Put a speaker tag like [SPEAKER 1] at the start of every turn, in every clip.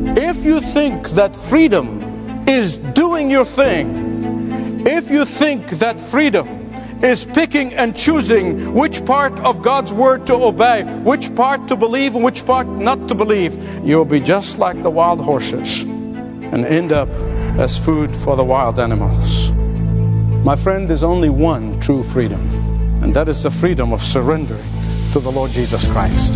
[SPEAKER 1] If you think that freedom is doing your thing, if you think that freedom is picking and choosing which part of God's Word to obey, which part to believe and which part not to believe, you'll be just like the wild horses and end up as food for the wild animals. My friend, there's only one true freedom, and that is the freedom of surrendering to the Lord Jesus Christ.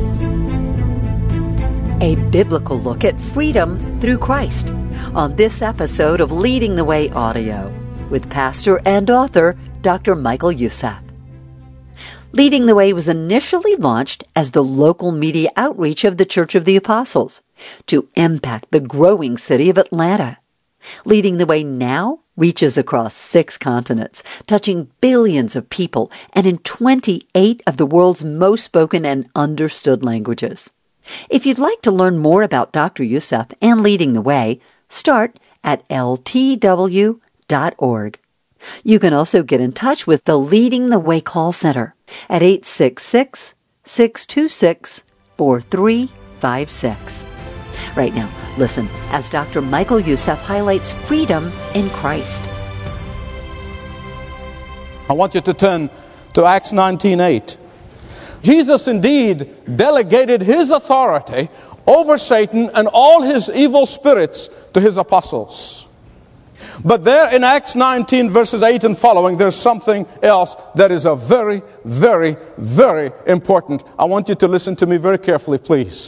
[SPEAKER 2] A biblical look at freedom through Christ on this episode of Leading the Way Audio with pastor and author Dr. Michael Youssef. Leading the Way was initially launched as the local media outreach of the Church of the Apostles to impact the growing city of Atlanta. Leading the Way now reaches across 6 continents, touching billions of people, and in 28 of the world's most spoken and understood languages. If you'd like to learn more about Dr. Youssef and Leading the Way, start at ltw.org. You can also get in touch with the Leading the Way call center at 866-626-4356. Right now, listen as Dr. Michael Youssef highlights freedom in Christ.
[SPEAKER 1] I want you to turn to Acts 19:8. Jesus indeed delegated his authority over Satan and all his evil spirits to his apostles. But there in Acts 19 verses 8 and following, there's something else that is a very, very, very important. I want you to listen to me very carefully, please.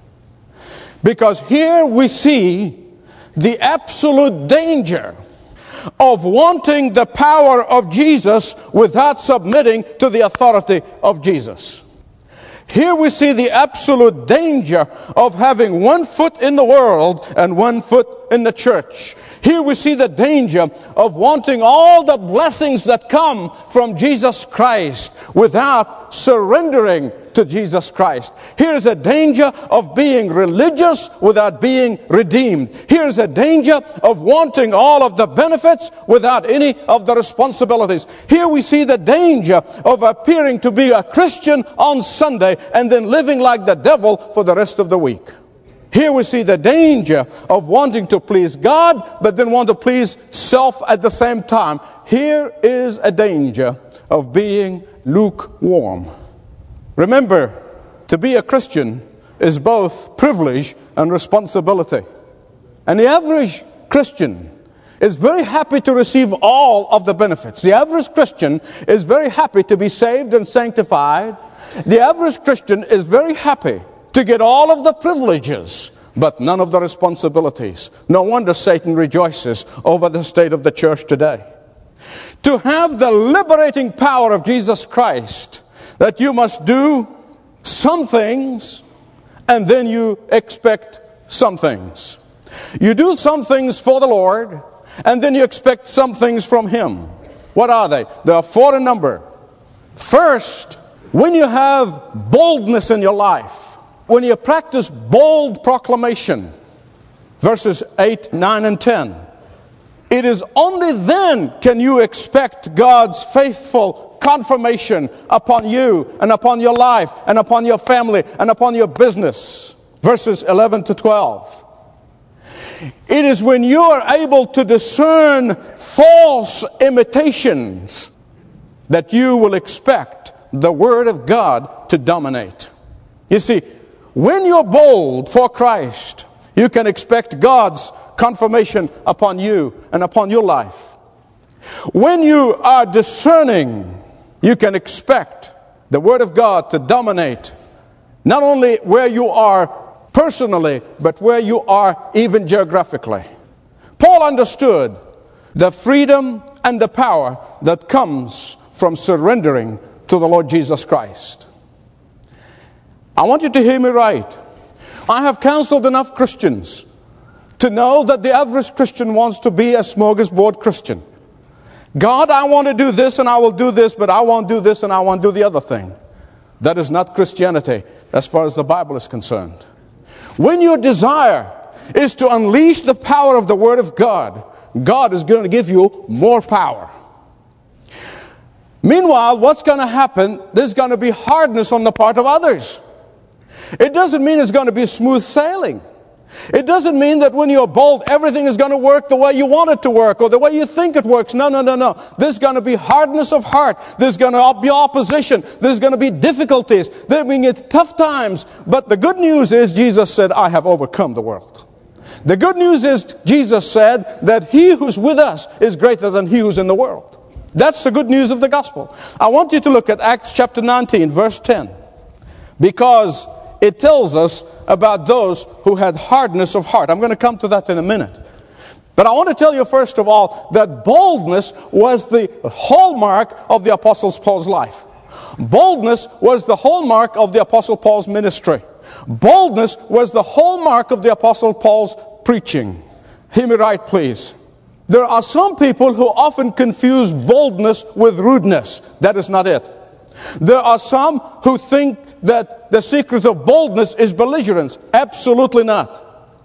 [SPEAKER 1] Because here we see the absolute danger of wanting the power of Jesus without submitting to the authority of Jesus. Here we see the absolute danger of having one foot in the world and one foot in the church. Here we see the danger of wanting all the blessings that come from Jesus Christ without surrendering to Jesus Christ. Here's a danger of being religious without being redeemed. Here's a danger of wanting all of the benefits without any of the responsibilities. Here we see the danger of appearing to be a Christian on Sunday and then living like the devil for the rest of the week. Here we see the danger of wanting to please God, but then want to please self at the same time. Here is a danger of being lukewarm. Remember, to be a Christian is both privilege and responsibility. And the average Christian is very happy to receive all of the benefits. The average Christian is very happy to be saved and sanctified. The average Christian is very happy to get all of the privileges, but none of the responsibilities. No wonder Satan rejoices over the state of the church today. To have the liberating power of Jesus Christ, that you must do some things and then you expect some things. You do some things for the Lord and then you expect some things from Him. What are they? There are 4 in number. First, when you have boldness in your life, when you practice bold proclamation, verses 8, 9, and 10, it is only then can you expect God's faithful confirmation upon you and upon your life and upon your family and upon your business. Verses 11 to 12. It is when you are able to discern false imitations that you will expect the Word of God to dominate. You see, when you're bold for Christ, you can expect God's confirmation upon you and upon your life. When you are discerning, you can expect the Word of God to dominate not only where you are personally, but where you are even geographically. Paul understood the freedom and the power that comes from surrendering to the Lord Jesus Christ. I want you to hear me right. I have counseled enough Christians to know that the average Christian wants to be a smorgasbord Christian. God, I want to do this and I will do this, but I won't do this and I won't do the other thing. That is not Christianity as far as the Bible is concerned. When your desire is to unleash the power of the Word of God, God is going to give you more power. Meanwhile, what's going to happen? There's going to be hardness on the part of others. It doesn't mean it's going to be smooth sailing. It doesn't mean that when you're bold, everything is going to work the way you want it to work or the way you think it works. No. There's going to be hardness of heart. There's going to be opposition. There's going to be difficulties. There'll be tough times. But the good news is Jesus said, I have overcome the world. The good news is Jesus said that he who's with us is greater than he who's in the world. That's the good news of the gospel. I want you to look at Acts chapter 19, verse 10. Because it tells us about those who had hardness of heart. I'm going to come to that in a minute. But I want to tell you first of all that boldness was the hallmark of the Apostle Paul's life. Boldness was the hallmark of the Apostle Paul's ministry. Boldness was the hallmark of the Apostle Paul's preaching. Hear me right, please. There are some people who often confuse boldness with rudeness. That is not it. There are some who think that the secret of boldness is belligerence. Absolutely not.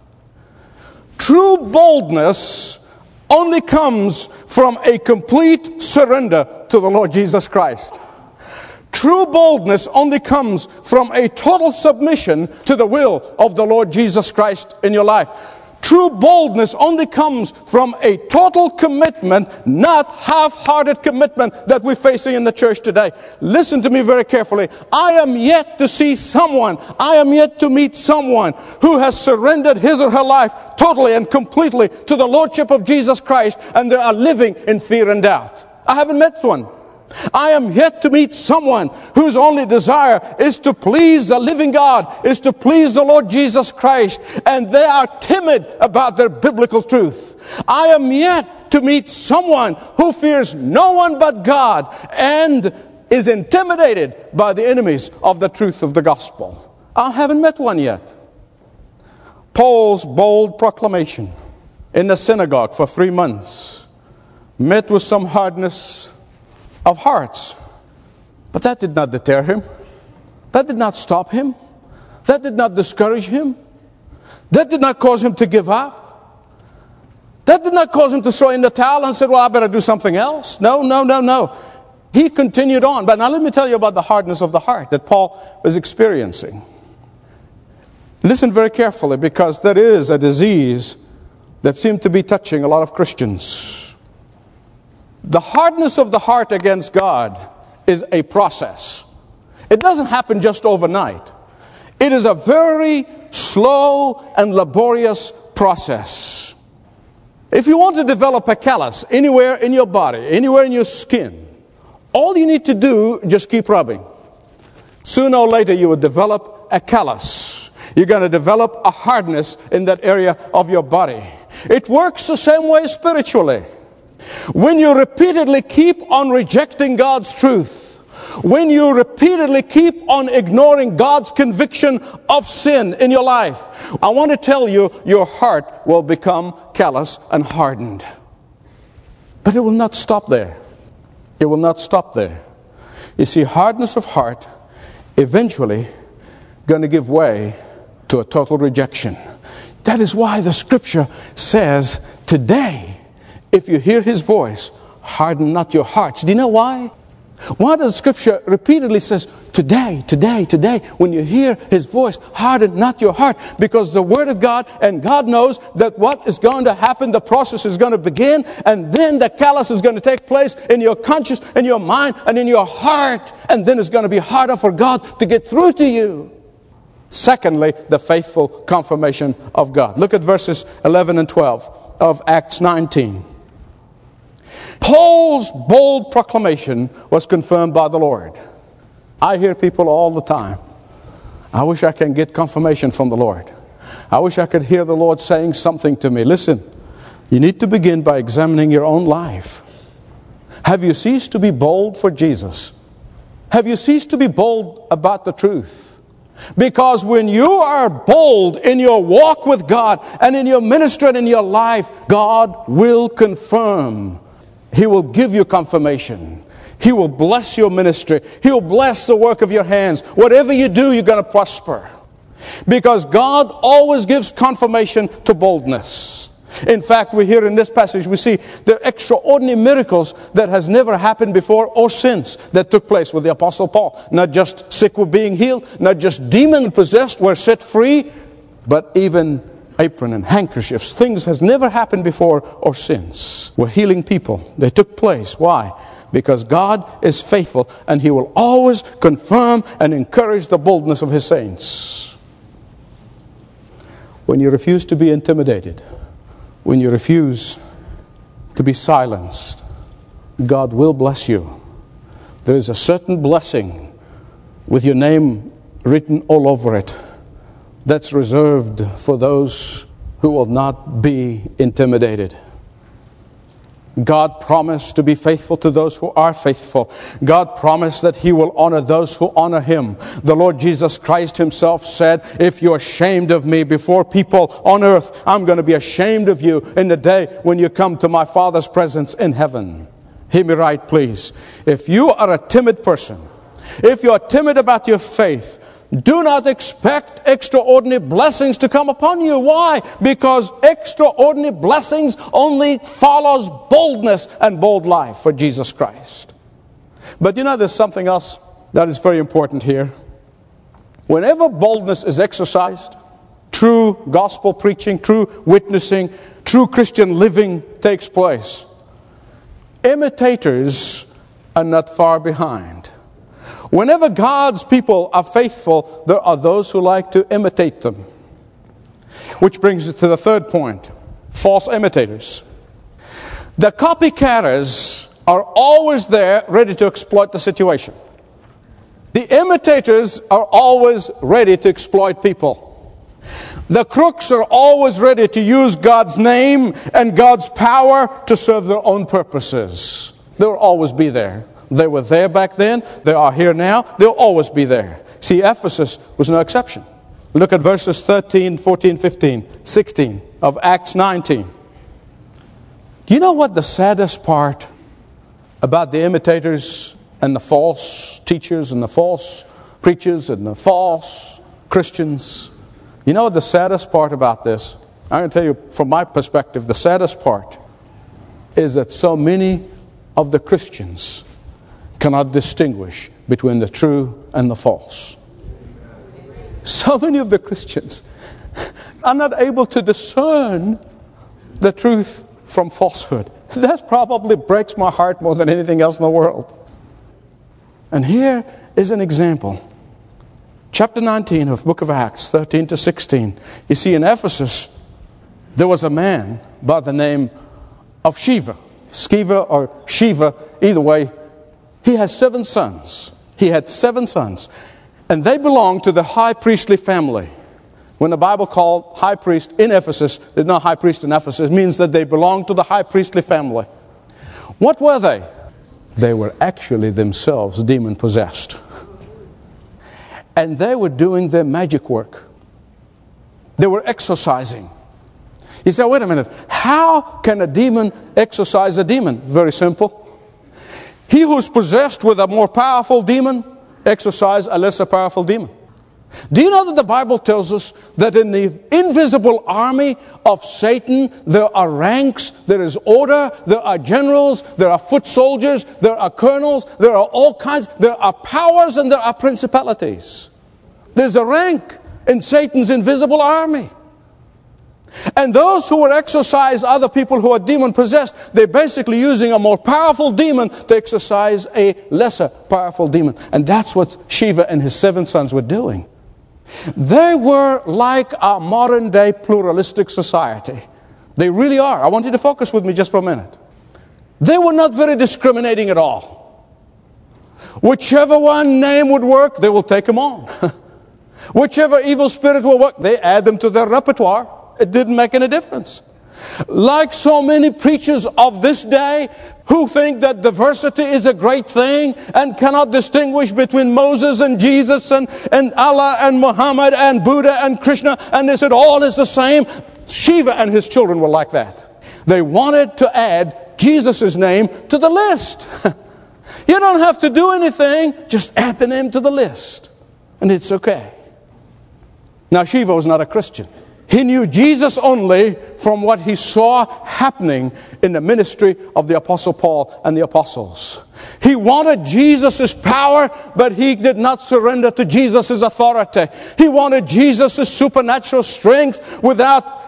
[SPEAKER 1] True boldness only comes from a complete surrender to the Lord Jesus Christ. True boldness only comes from a total submission to the will of the Lord Jesus Christ in your life. True boldness only comes from a total commitment, not half-hearted commitment that we're facing in the church today. Listen to me very carefully. I am yet to see someone, I am yet to meet someone who has surrendered his or her life totally and completely to the Lordship of Jesus Christ, and they are living in fear and doubt. I haven't met one. I am yet to meet someone whose only desire is to please the living God, is to please the Lord Jesus Christ, and they are timid about their biblical truth. I am yet to meet someone who fears no one but God and is intimidated by the enemies of the truth of the gospel. I haven't met one yet. Paul's bold proclamation in the synagogue for 3 months met with some hardness of hearts. But that did not deter him. That did not stop him. That did not discourage him. That did not cause him to give up. That did not cause him to throw in the towel and say, well, I better do something else. No. He continued on. But now let me tell you about the hardness of the heart that Paul was experiencing. Listen very carefully, because there is a disease that seems to be touching a lot of Christians. The hardness of the heart against God is a process. It doesn't happen just overnight. It is a very slow and laborious process. If you want to develop a callus anywhere in your body, anywhere in your skin, all you need to do, just keep rubbing. Sooner or later you will develop a callus. You're going to develop a hardness in that area of your body. It works the same way spiritually. When you repeatedly keep on rejecting God's truth, when you repeatedly keep on ignoring God's conviction of sin in your life, I want to tell you, your heart will become callous and hardened. But it will not stop there. It will not stop there. You see, hardness of heart eventually going to give way to a total rejection. That is why the scripture says, today, if you hear his voice, harden not your hearts. Do you know why? Why does Scripture repeatedly says, today, when you hear his voice, harden not your heart? Because the Word of God, and God knows that what is going to happen, the process is going to begin, and then the callus is going to take place in your conscience, in your mind, and in your heart, and then it's going to be harder for God to get through to you. Secondly, the faithful confirmation of God. Look at verses 11 and 12 of Acts 19. Paul's bold proclamation was confirmed by the Lord. I hear people all the time, I wish I can get confirmation from the Lord. I wish I could hear the Lord saying something to me. Listen, you need to begin by examining your own life. Have you ceased to be bold for Jesus? Have you ceased to be bold about the truth? Because when you are bold in your walk with God and in your ministry and in your life, God will confirm. He will give you confirmation. He will bless your ministry. He will bless the work of your hands. Whatever you do, you're going to prosper. Because God always gives confirmation to boldness. In fact, we hear in this passage, we see the extraordinary miracles that has never happened before or since that took place with the Apostle Paul. Not just sick were being healed, not just demon-possessed were set free, but even apron and handkerchiefs. Things has never happened before or since. We're healing people. They took place. Why? Because God is faithful, and He will always confirm and encourage the boldness of His saints. When you refuse to be intimidated, when you refuse to be silenced, God will bless you. There is a certain blessing with your name written all over it that's reserved for those who will not be intimidated. God promised to be faithful to those who are faithful. God promised that He will honor those who honor Him. The Lord Jesus Christ Himself said, if you're ashamed of me before people on earth, I'm going to be ashamed of you in the day when you come to my Father's presence in heaven. Hear me right, please. If you are a timid person, if you're timid about your faith, do not expect extraordinary blessings to come upon you. Why? Because extraordinary blessings only follows boldness and bold life for Jesus Christ. But there's something else that is very important here. Whenever boldness is exercised, true gospel preaching, true witnessing, true Christian living takes place, imitators are not far behind. Whenever God's people are faithful, there are those who like to imitate them. Which brings us to the third point, false imitators. The copycatters are always there ready to exploit the situation. The imitators are always ready to exploit people. The crooks are always ready to use God's name and God's power to serve their own purposes. They'll always be there. They were there back then. They are here now. They'll always be there. See, Ephesus was no exception. Look at verses 13, 14, 15, 16 of Acts 19. Do you know what the saddest part about the imitators and the false teachers and the false preachers and the false Christians? You know what the saddest part about this? I'm going to tell you from my perspective, the saddest part is that so many of the Christians cannot distinguish between the true and the false. So many of the Christians are not able to discern the truth from falsehood. That probably breaks my heart more than anything else in the world. And here is an example. Chapter 19 of the book of Acts, 13 to 16. You see, in Ephesus, there was a man by the name of Sceva. Sceva or Shiva, either way. He has 7 sons. He had 7 sons. And they belonged to the high priestly family. When the Bible called high priest in Ephesus, there's no high priest in Ephesus. It means that they belonged to the high priestly family. What were they? They were actually themselves demon-possessed. And they were doing their magic work. They were exorcising. You say, wait a minute. How can a demon exorcise a demon? Very simple. He who's possessed with a more powerful demon exorcises a lesser powerful demon. Do you know that the Bible tells us that in the invisible army of Satan there are ranks, there is order, there are generals, there are foot soldiers, there are colonels, there are all kinds, there are powers and there are principalities. There's a rank in Satan's invisible army. And those who would exorcise other people who are demon-possessed, they're basically using a more powerful demon to exorcise a lesser powerful demon. And that's what Sceva and his 7 sons were doing. They were like a modern-day pluralistic society. They really are. I want you to focus with me just for a minute. They were not very discriminating at all. Whichever one name would work, they will take them on. Whichever evil spirit will work, they add them to their repertoire. It didn't make any difference. Like so many preachers of this day who think that diversity is a great thing and cannot distinguish between Moses and Jesus and Allah and Muhammad and Buddha and Krishna, and they said all is the same. Sceva and his children were like that. They wanted to add Jesus' name to the list. You don't have to do anything, just add the name to the list, and it's okay. Now, Sceva was not a Christian. He knew Jesus only from what he saw happening in the ministry of the Apostle Paul and the apostles. He wanted Jesus' power, but he did not surrender to Jesus' authority. He wanted Jesus' supernatural strength without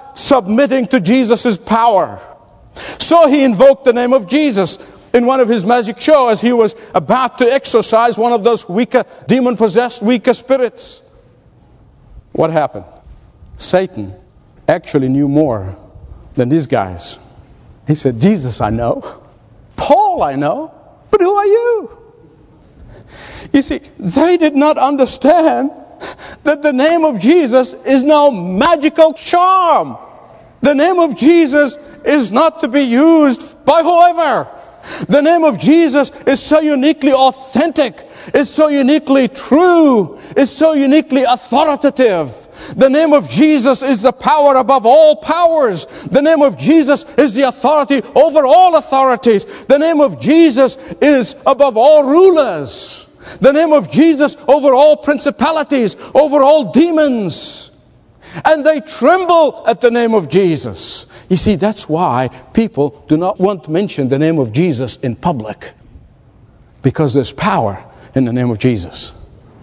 [SPEAKER 1] submitting to Jesus' power. So he invoked the name of Jesus in one of his magic shows as he was about to exorcise one of those weaker, demon-possessed, weaker spirits. What happened? Satan actually knew more than these guys. He said, Jesus I know, Paul I know, but who are you? You see, they did not understand that the name of Jesus is no magical charm. The name of Jesus is not to be used by whoever. The name of Jesus is so uniquely authentic, is so uniquely true, is so uniquely authoritative. The name of Jesus is the power above all powers. The name of Jesus is the authority over all authorities. The name of Jesus is above all rulers. The name of Jesus over all principalities, over all demons. And they tremble at the name of Jesus. You see, that's why people do not want to mention the name of Jesus in public. Because there's power in the name of Jesus.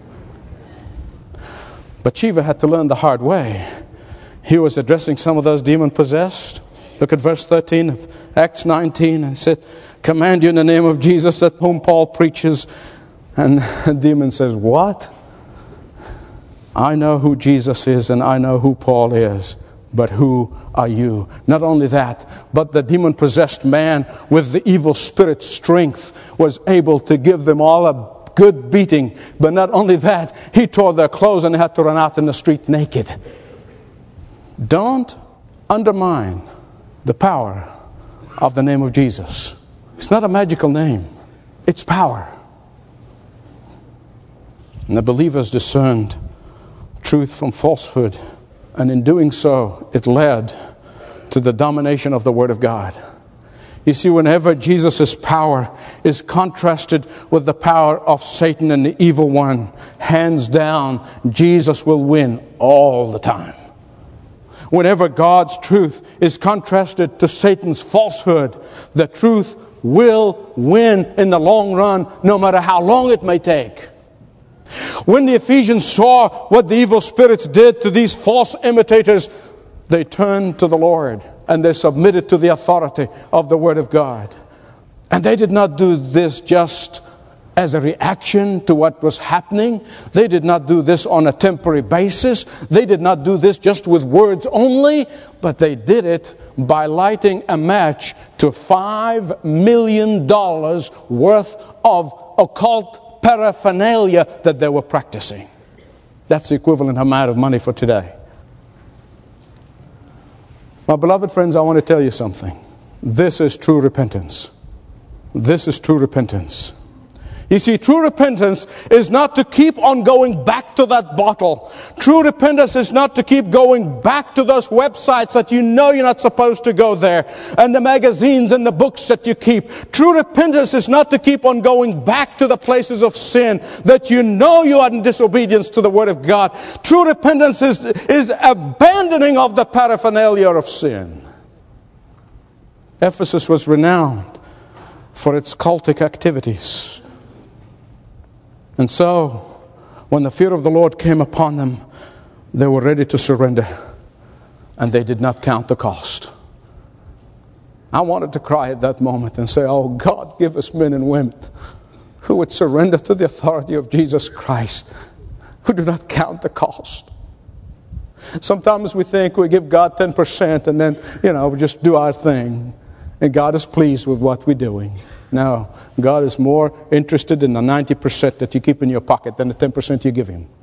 [SPEAKER 1] But Sceva had to learn the hard way. He was addressing some of those demon-possessed. Look at verse 13 of Acts 19. And it said, command you in the name of Jesus at whom Paul preaches. And the demon says, what? I know who Jesus is and I know who Paul is. But who are you? Not only that, but the demon-possessed man with the evil spirit strength was able to give them all a good beating. But not only that, he tore their clothes and they had to run out in the street naked. Don't undermine the power of the name of Jesus. It's not a magical name. It's power. And the believers discerned truth from falsehood. And in doing so, it led to the domination of the Word of God. You see, whenever Jesus' power is contrasted with the power of Satan and the evil one, hands down, Jesus will win all the time. Whenever God's truth is contrasted to Satan's falsehood, the truth will win in the long run, no matter how long it may take. When the Ephesians saw what the evil spirits did to these false imitators, they turned to the Lord and they submitted to the authority of the Word of God. And they did not do this just as a reaction to what was happening. They did not do this on a temporary basis. They did not do this just with words only, but they did it by lighting a match to $5 million worth of occult paraphernalia that they were practicing. That's the equivalent amount of money for today. My beloved friends, I want to tell you something. This is true repentance. This is true repentance. You see, true repentance is not to keep on going back to that bottle. True repentance is not to keep going back to those websites that you know you're not supposed to go there, and the magazines and the books that you keep. True repentance is not to keep on going back to the places of sin that you know you are in disobedience to the Word of God. True repentance is abandoning of the paraphernalia of sin. Ephesus was renowned for its cultic activities. And so, when the fear of the Lord came upon them, they were ready to surrender. And they did not count the cost. I wanted to cry at that moment and say, oh God, give us men and women who would surrender to the authority of Jesus Christ, who do not count the cost. Sometimes we think we give God 10% and then, we just do our thing. And God is pleased with what we're doing. No, God is more interested in the 90% that you keep in your pocket than the 10% you give Him.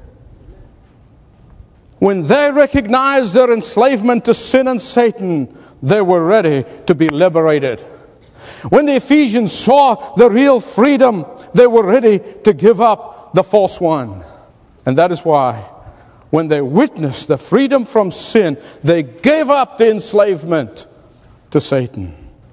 [SPEAKER 1] When they recognized their enslavement to sin and Satan, they were ready to be liberated. When the Ephesians saw the real freedom, they were ready to give up the false one. And that is why, when they witnessed the freedom from sin, they gave up the enslavement to Satan.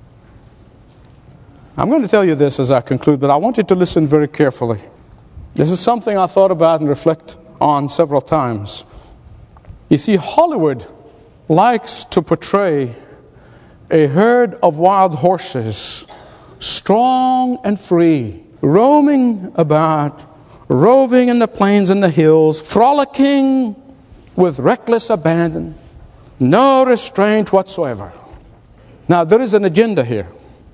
[SPEAKER 1] I'm going to tell you this as I conclude, but I want you to listen very carefully. This is something I thought about and reflect on several times. You see, Hollywood likes to portray a herd of wild horses, strong and free, roaming about, roving in the plains and the hills, frolicking with reckless abandon, No restraint whatsoever. Now, there is an agenda here.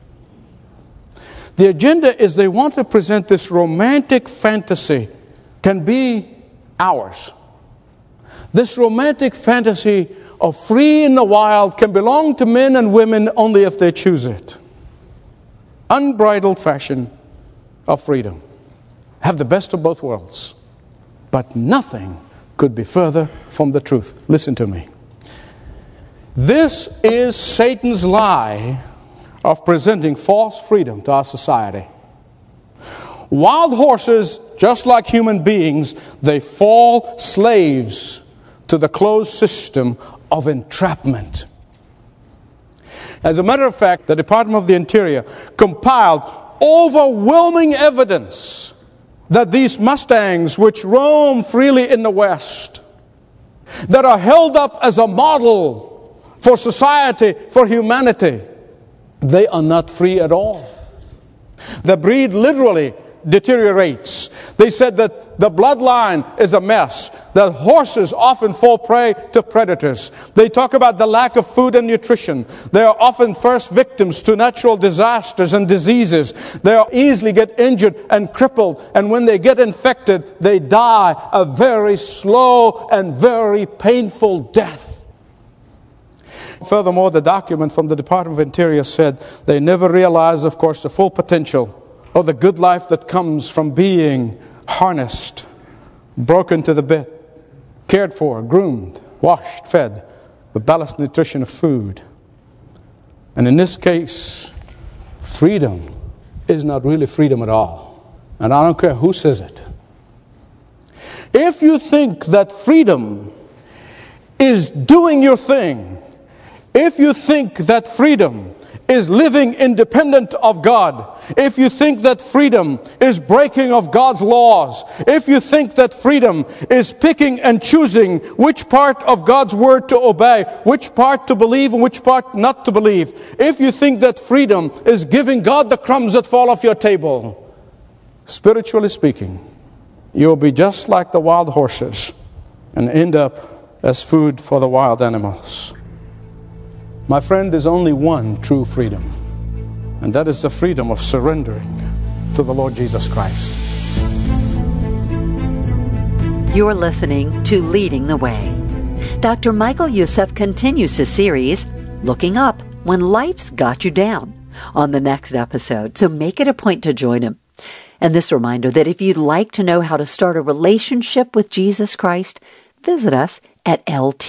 [SPEAKER 1] The agenda is they want to present this romantic fantasy can be ours. This romantic fantasy of free in the wild can belong to men and women only if they choose it. Unbridled fashion of freedom. Have the best of both worlds. But nothing could be further from the truth. Listen to me. This is Satan's lie of presenting false freedom to our society. Wild horses, just like human beings, they fall slaves to the closed system of entrapment. As a matter of fact, the Department of the Interior compiled overwhelming evidence that these Mustangs, which roam freely in the West, that are held up as a model for society, for humanity, they are not free at all. The breed literally deteriorates. They said that the bloodline is a mess. That horses often fall prey to predators. They talk about the lack of food and nutrition. They are often first victims to natural disasters and diseases. They easily get injured and crippled. And when they get infected, they die a very slow and very painful death. Furthermore, the document from the Department of Interior said they never realized, of course, the full potential of the good life that comes from being harnessed, broken to the bit, cared for, groomed, washed, fed with balanced nutrition of food. And in this case, freedom is not really freedom at all. And I don't care who says it. If you think that freedom is doing your thing, if you think that freedom is living independent of God, if you think that freedom is breaking of God's laws, if you think that freedom is picking and choosing which part of God's word to obey, which part to believe and which part not to believe, if you think that freedom is giving God the crumbs that fall off your table, spiritually speaking, you'll be just like the wild horses and end up as food for the wild animals. My friend, there's only one true freedom, and that is the freedom of surrendering to the Lord Jesus Christ.
[SPEAKER 2] You're listening to Leading the Way. Dr. Michael Youssef continues his series, Looking Up When Life's Got You Down, on the next episode, so make it a point to join him. And this reminder that if you'd like to know how to start a relationship with Jesus Christ, visit us at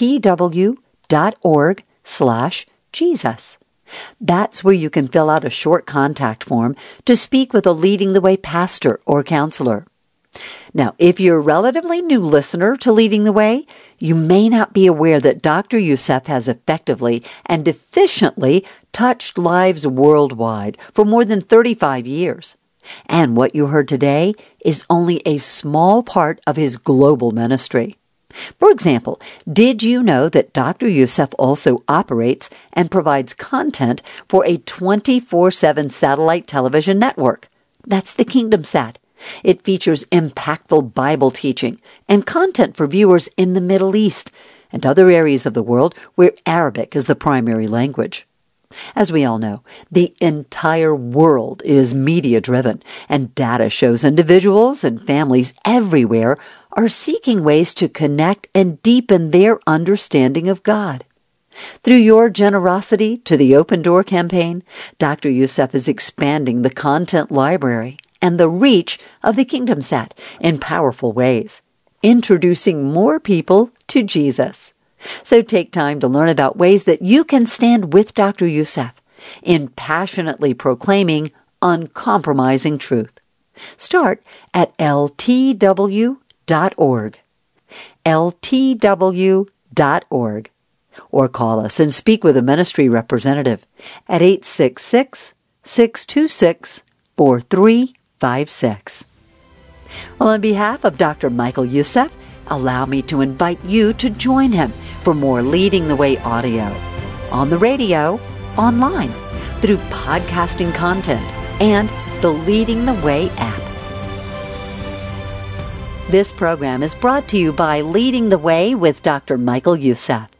[SPEAKER 2] ltw.org/Jesus. That's where you can fill out a short contact form to speak with a Leading the Way pastor or counselor. Now, if you're a relatively new listener to Leading the Way, you may not be aware that Dr. Youssef has effectively and efficiently touched lives worldwide for more than 35 years. And what you heard today is only a small part of his global ministry. For example, did you know that Dr. Youssef also operates and provides content for a 24/7 satellite television network? That's the KingdomSat. It features impactful Bible teaching and content for viewers in the Middle East and other areas of the world where Arabic is the primary language. As we all know, the entire world is media-driven, and data shows individuals and families everywhere are seeking ways to connect and deepen their understanding of God. Through your generosity to the Open Door campaign, Dr. Youssef is expanding the content library and the reach of the KingdomSat in powerful ways, introducing more people to Jesus. So take time to learn about ways that you can stand with Dr. Youssef in passionately proclaiming uncompromising truth. Start at ltw.org, ltw.org, or call us and speak with a ministry representative at 866-626-4356. Well, on behalf of Dr. Michael Youssef, allow me to invite you to join him for more Leading the Way audio, on the radio, online, through podcasting content, and the Leading the Way app. This program is brought to you by Leading the Way with Dr. Michael Youssef.